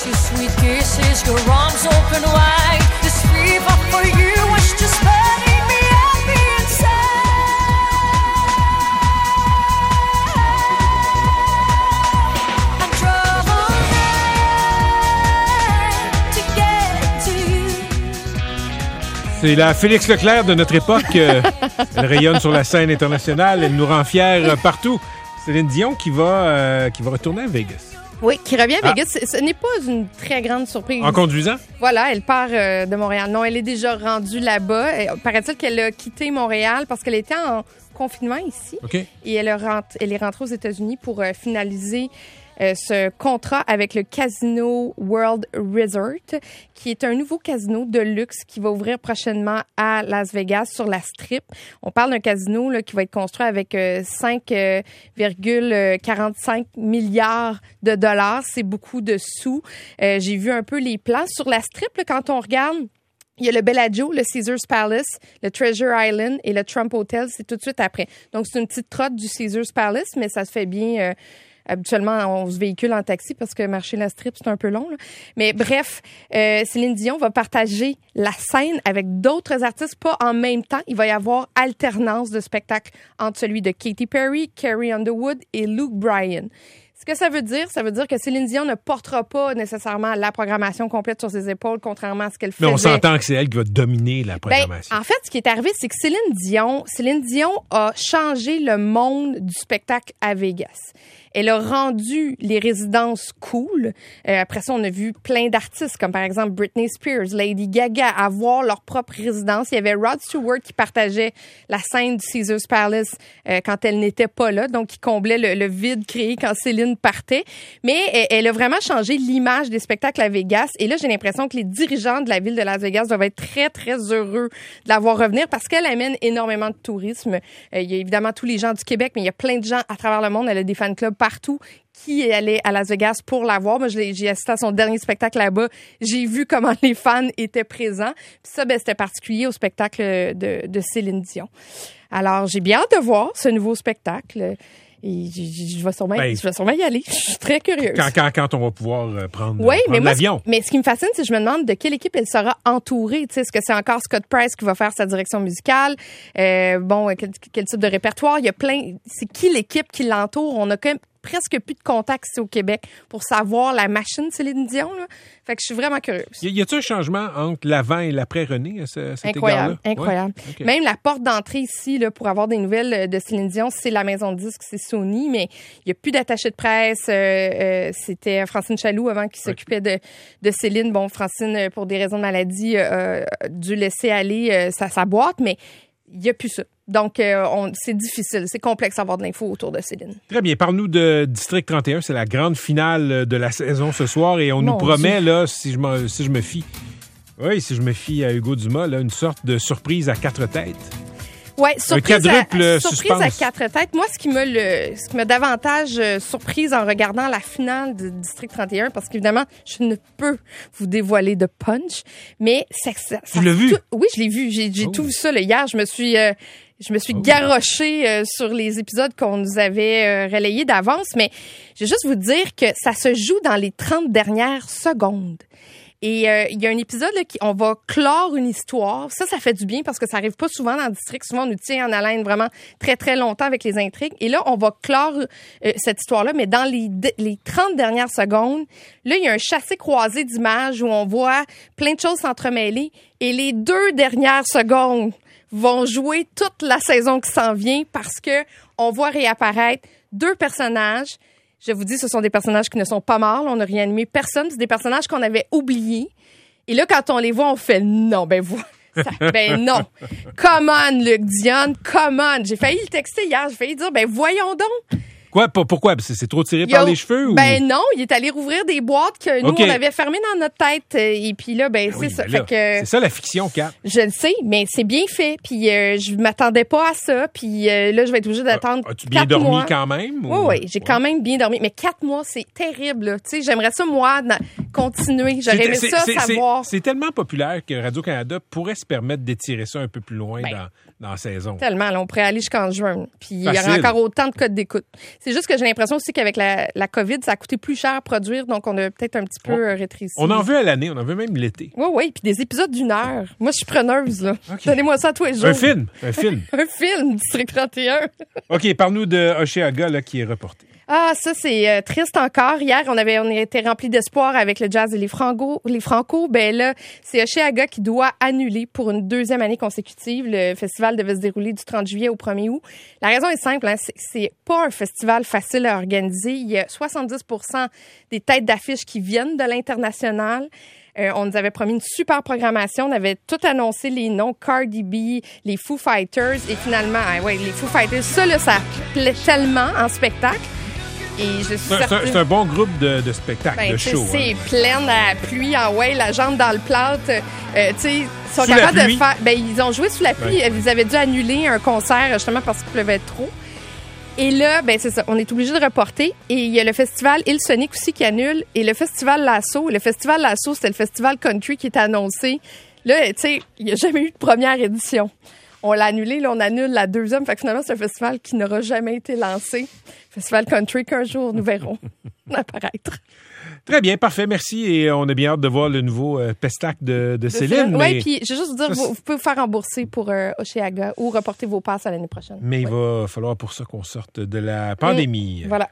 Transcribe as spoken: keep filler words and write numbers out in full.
your sweet kisses, your arms open wide. This fever for you was just burning me happy inside. I'm trying to get to you. C'est la Félix Leclerc de notre époque. Euh, elle rayonne sur la scène internationale. Elle nous rend fiers euh, partout. Céline Dion qui va, euh, qui va retourner à Vegas. Oui, qui revient à Vegas. Ah. Ce n'est pas une très grande surprise. En conduisant? Voilà, elle part euh, de Montréal. Non, elle est déjà rendue là-bas. Et, paraît-il qu'elle a quitté Montréal parce qu'elle était en confinement ici. OK. Et elle, a rent- elle est rentrée aux États-Unis pour euh, finaliser euh, ce contrat avec le Casino World Resort, qui est un nouveau casino de luxe qui va ouvrir prochainement à Las Vegas sur la Strip. On parle d'un casino là, qui va être construit avec euh, cinq virgule quarante-cinq milliards de dollars. C'est beaucoup de sous. Euh, j'ai vu un peu les plans. Sur la Strip, là, quand on regarde, il y a le Bellagio, le Caesars Palace, le Treasure Island et le Trump Hotel. C'est tout de suite après. Donc, c'est une petite trotte du Caesars Palace, mais ça se fait bien... Euh, Habituellement, on se véhicule en taxi parce que marcher la Strip, c'est un peu long. Là. Mais bref, euh, Céline Dion va partager la scène avec d'autres artistes, pas en même temps. Il va y avoir alternance de spectacles entre celui de Katy Perry, Carrie Underwood et Luke Bryan. Ce que ça veut dire, ça veut dire que Céline Dion ne portera pas nécessairement la programmation complète sur ses épaules, contrairement à ce qu'elle faisait. Mais on s'entend que c'est elle qui va dominer la programmation. Ben, en fait, ce qui est arrivé, c'est que Céline Dion, Céline Dion a changé le monde du spectacle à Vegas. Elle a rendu les résidences cool. Euh, après ça, on a vu plein d'artistes, comme par exemple Britney Spears, Lady Gaga, avoir leur propre résidence. Il y avait Rod Stewart qui partageait la scène du Caesars Palace euh, quand elle n'était pas là, donc il comblait le, le vide créé quand Céline partait. Mais elle, elle a vraiment changé l'image des spectacles à Vegas. Et là, j'ai l'impression que les dirigeants de la ville de Las Vegas doivent être très, très heureux de la voir revenir parce qu'elle amène énormément de tourisme. Euh, il y a évidemment tous les gens du Québec, mais il y a plein de gens à travers le monde. Elle a des fan clubs partout qui est allé à Las Vegas pour la voir. Moi, je l'ai, j'ai assisté à son dernier spectacle là-bas. J'ai vu comment les fans étaient présents. Puis ça, ben, c'était particulier au spectacle de, de Céline Dion. Alors, j'ai bien hâte de voir ce nouveau spectacle. Et je, je, vais sûrement, ben, je vais sûrement y aller. Je suis très curieuse. Quand, quand, quand on va pouvoir prendre, oui, prendre mais moi, l'avion. Mais ce qui me fascine, c'est que je me demande de quelle équipe elle sera entourée. Tu sais, est-ce que c'est encore Scott Price qui va faire sa direction musicale? Euh, bon, quel, quel type de répertoire? Il y a plein... C'est qui l'équipe qui l'entoure? On a quand même presque plus de contacts ici au Québec pour savoir la machine Céline Dion. Là. Fait que je suis vraiment curieuse. Y, y a-t-il un changement entre l'avant et l'après René à, ce, à cet incroyable, égard-là? Incroyable. Ouais? Okay. Même la porte d'entrée ici, là, pour avoir des nouvelles de Céline Dion, c'est la maison de disques, c'est Sony, mais il n'y a plus d'attaché de presse. Euh, euh, c'était Francine Chaloux avant qui s'occupait okay. de, de Céline. Bon, Francine, pour des raisons de maladie, euh, a dû laisser aller euh, sa, sa boîte, mais il n'y a plus ça. Donc, euh, on, c'est difficile, c'est complexe d'avoir de l'info autour de Céline. Très bien. Parle-nous de District trente et un. C'est la grande finale de la saison ce soir et on Mon nous promet, Dieu. là, si je, me, si je me fie, oui, si je me fie à Hugo Dumas, là, une sorte de surprise à quatre têtes. Oui, surprise, un quadruple à, surprise suspense. à quatre têtes. Moi, ce qui m'a le, ce qui m'a davantage euh, surprise en regardant la finale de District trente et un, parce qu'évidemment, je ne peux vous dévoiler de punch, mais ça, ça, ça tu l'as vu? Tout, oui, je l'ai vu. J'ai, j'ai oh. tout vu ça là, hier. Je me suis, euh, je me suis oh. garochée euh, sur les épisodes qu'on nous avait euh, relayés d'avance, mais je vais juste vous dire que ça se joue dans les trente dernières secondes. Et il euh, y a un épisode là, qui on va clore une histoire. Ça, ça fait du bien parce que ça arrive pas souvent dans le district. Souvent, on nous tient en haleine vraiment très, très longtemps avec les intrigues. Et là, on va clore euh, cette histoire-là, mais dans les, les trente dernières secondes, là, il y a un chassé-croisé d'images où on voit plein de choses s'entremêler. Et les deux dernières secondes vont jouer toute la saison qui s'en vient parce que on voit réapparaître deux personnages. Je vous dis, ce sont des personnages qui ne sont pas morts. On n'a rien animé personne. C'est des personnages qu'on avait oubliés. Et là, quand on les voit, on fait non, ben vous. Ça, ben non. Come on, Luc Dion, come on. J'ai failli le texter hier. J'ai failli dire, ben voyons donc. Quoi? Pourquoi? C'est, c'est trop tiré par les cheveux? Ou... Ben non, il est allé rouvrir des boîtes que nous, okay. on avait fermées dans notre tête. Et puis là, ben, ben c'est oui, ça. Ben là, fait que, c'est ça la fiction, Kat. Je le sais, mais c'est bien fait. Puis euh, je m'attendais pas à ça. Puis euh, là, je vais être obligée d'attendre. As-tu bien dormi mois. quand même? Ou... Oui, oui, j'ai ouais. quand même bien dormi. Mais quatre mois, c'est terrible. Tu sais, j'aimerais ça, moi, dans... continuer. J'aurais C'est- aimé c'est- ça c'est- savoir. C'est c'est tellement populaire que Radio-Canada pourrait se permettre d'étirer ça un peu plus loin Ben, dans, dans la saison. Tellement, là, on pourrait aller jusqu'en juin. Puis il y Facile. aura encore autant de codes d'écoute. C'est juste que j'ai l'impression aussi qu'avec la, la COVID, ça a coûté plus cher à produire, donc on a peut-être un petit peu On- euh, rétréci. On en veut à l'année, on en veut même l'été. Oui, oui, puis des épisodes d'une heure. Moi, je suis preneuse, là. OK. Donnez-moi ça tous les jours. Un film, un film. Un film, District trente et un. OK, parle-nous de Hochelaga, là, qui est reporté. Ah, ça, c'est euh, triste encore. Hier, on avait on était remplis d'espoir avec le jazz et les Franco. Les Franco, ben là, c'est Hochelaga qui doit annuler pour une deuxième année consécutive. Le festival devait se dérouler du trente juillet au premier août. La raison est simple, hein, c'est, c'est pas un festival facile à organiser. Il y a soixante-dix pour cent des têtes d'affiche qui viennent de l'international. Euh, on nous avait promis une super programmation. On avait tout annoncé, les noms, Cardi B, les Foo Fighters. Et finalement, ah ouais, les Foo Fighters, ça, là, ça plaît tellement en spectacle. Et je suis C'est un, certaine... c'est un- c'est un bon groupe de, de spectacles, Ben, de tu sais, shows. c'est hein. pleine à pluie, en ouais, la jambe dans le plâtre. Euh, tu sais, ils sont Sous la capables de pluie? faire. Ben, ils ont joué sous la pluie. Ouais. Ils avaient dû annuler un concert justement parce qu'il pleuvait trop. Et là, ben c'est ça, on est obligé de reporter. Et il y a le festival Il Sonic aussi qui annule. Et le festival Lasso. Le festival Lasso, c'était le festival country qui était annoncé. Là, tu sais, il n'y a jamais eu de première édition. On l'a annulé, là, on annule la deuxième. Fait que finalement, c'est un festival qui n'aura jamais été lancé. Festival country qu'un jour, nous verrons apparaître. Très bien, parfait, merci. Et on a bien hâte de voir le nouveau euh, pestac de, de Céline. Oui, mais, puis je vais juste vous dire, Ça, vous, vous pouvez vous faire rembourser pour euh, Hochelaga ou reporter vos passes à l'année prochaine. mais il Ouais. va falloir pour ça qu'on sorte de la pandémie. Voilà.